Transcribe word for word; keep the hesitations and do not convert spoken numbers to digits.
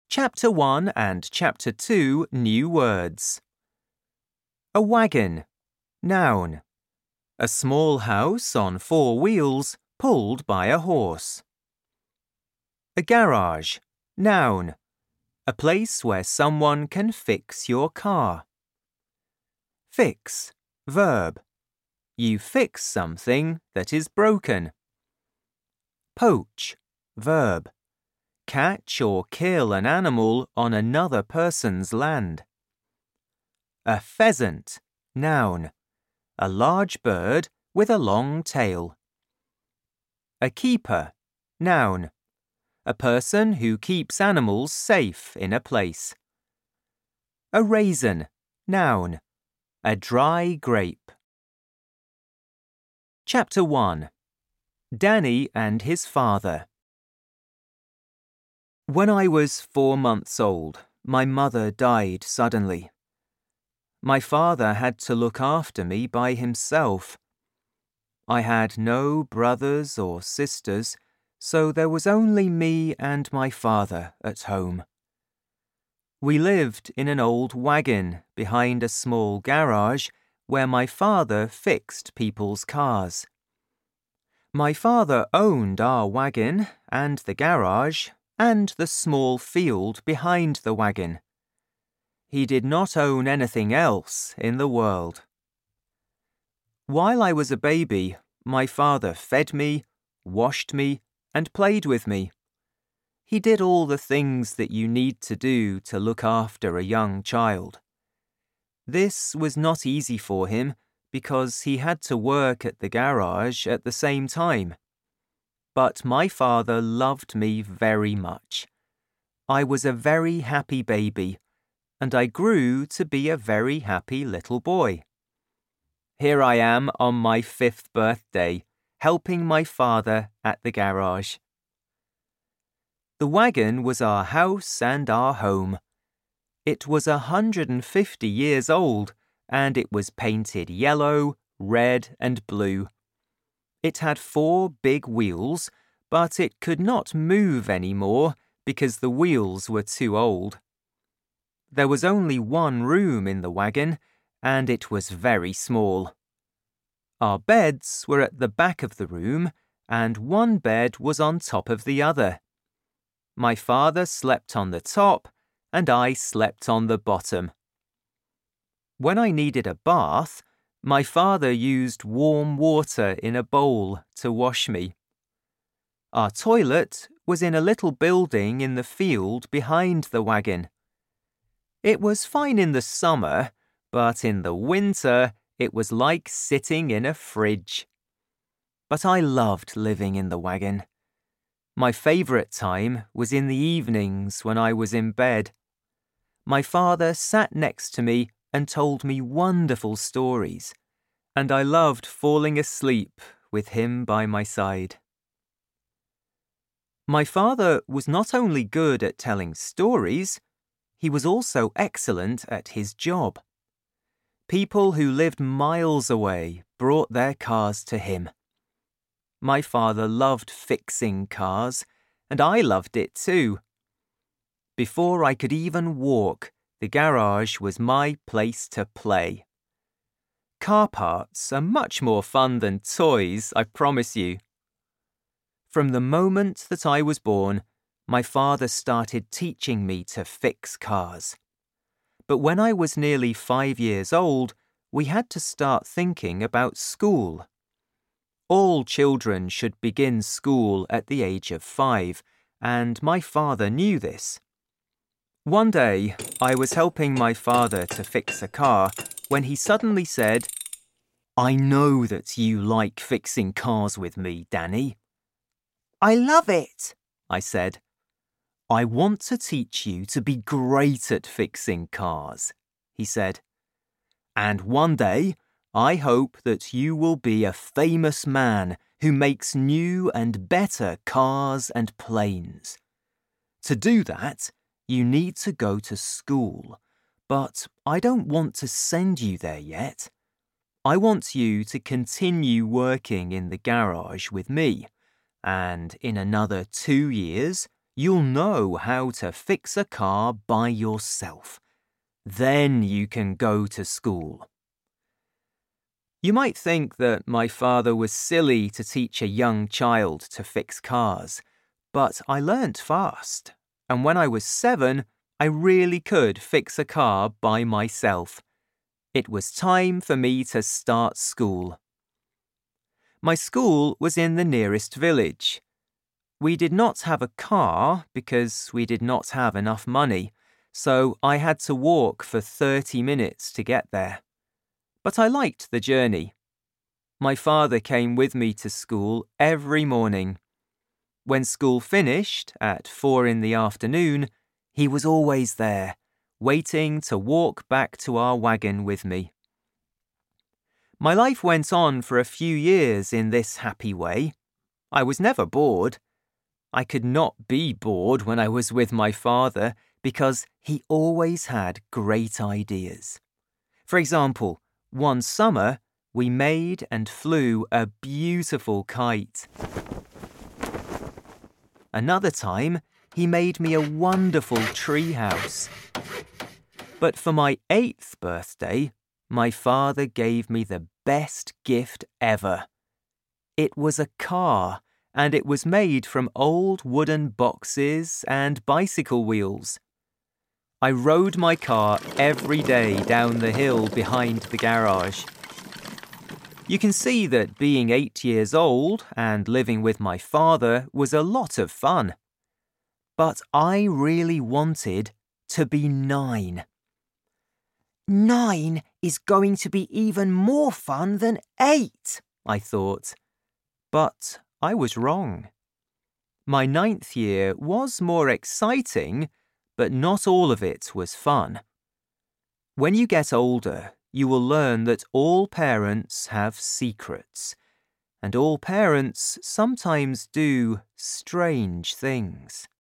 Chapter one and Chapter two New Words. A wagon. Noun. A small house on four wheels pulled by a horse. A garage. Noun. A place where someone can fix your car. Fix. Verb. You fix something that is broken. Poach. Verb. Catch or kill an animal on another person's land. A pheasant. Noun. A large bird with a long tail. A keeper. Noun. A person who keeps animals safe in a place. A raisin. Noun. A dry grape. Chapter one. Danny and his father. When I was four months old, my mother died suddenly. My father had to look after me by himself. I had no brothers or sisters, so there was only me and my father at home. We lived in an old wagon behind a small garage where my father fixed people's cars. My father owned our wagon and the garage and the small field behind the wagon. He did not own anything else in the world. While I was a baby, my father fed me, washed me, and played with me. He did all the things that you need to do to look after a young child. This was not easy for him because he had to work at the garage at the same time. But my father loved me very much. I was a very happy baby, and I grew to be a very happy little boy. Here I am on my fifth birthday, helping my father at the garage. The wagon was our house and our home. It was a hundred and fifty years old, and it was painted yellow, red, and blue. It had four big wheels, but it could not move any more because the wheels were too old. There was only one room in the wagon, and it was very small. Our beds were at the back of the room, and one bed was on top of the other. My father slept on the top, and I slept on the bottom. When I needed a bath, my father used warm water in a bowl to wash me. Our toilet was in a little building in the field behind the wagon. It was fine in the summer, but in the winter it was like sitting in a fridge. But I loved living in the wagon. My favourite time was in the evenings when I was in bed. My father sat next to me and told me wonderful stories, and I loved falling asleep with him by my side. My father was not only good at telling stories, he was also excellent at his job. People who lived miles away brought their cars to him. My father loved fixing cars, and I loved it too. Before I could even walk, the garage was my place to play. Car parts are much more fun than toys, I promise you. From the moment that I was born, my father started teaching me to fix cars. But when I was nearly five years old, we had to start thinking about school. All children should begin school at the age of five, and my father knew this. One day, I was helping my father to fix a car when he suddenly said, "I know that you like fixing cars with me, Danny." "I love it," I said. "I want to teach you to be great at fixing cars," he said. "And one day, I hope that you will be a famous man who makes new and better cars and planes. To do that, you need to go to school, but I don't want to send you there yet. I want you to continue working in the garage with me, and in another two years, you'll know how to fix a car by yourself. Then you can go to school. You might think that my father was silly to teach a young child to fix cars, but I learnt fast, and when I was seven, I really could fix a car by myself. It was time for me to start school. My school was in the nearest village. We did not have a car because we did not have enough money, so I had to walk for thirty minutes to get there. But I liked the journey. My father came with me to school every morning. When school finished at four in the afternoon, he was always there, waiting to walk back to our wagon with me. My life went on for a few years in this happy way. I was never bored. I could not be bored when I was with my father because he always had great ideas. For example, one summer, we made and flew a beautiful kite. Another time, he made me a wonderful treehouse. But for my eighth birthday, my father gave me the best gift ever. It was a car, and it was made from old wooden boxes and bicycle wheels. I rode my car every day down the hill behind the garage. You can see that being eight years old and living with my father was a lot of fun. But I really wanted to be nine. Nine is going to be even more fun than eight, I thought. But I was wrong. My ninth year was more exciting, but not all of it was fun. When you get older, you will learn that all parents have secrets, and all parents sometimes do strange things.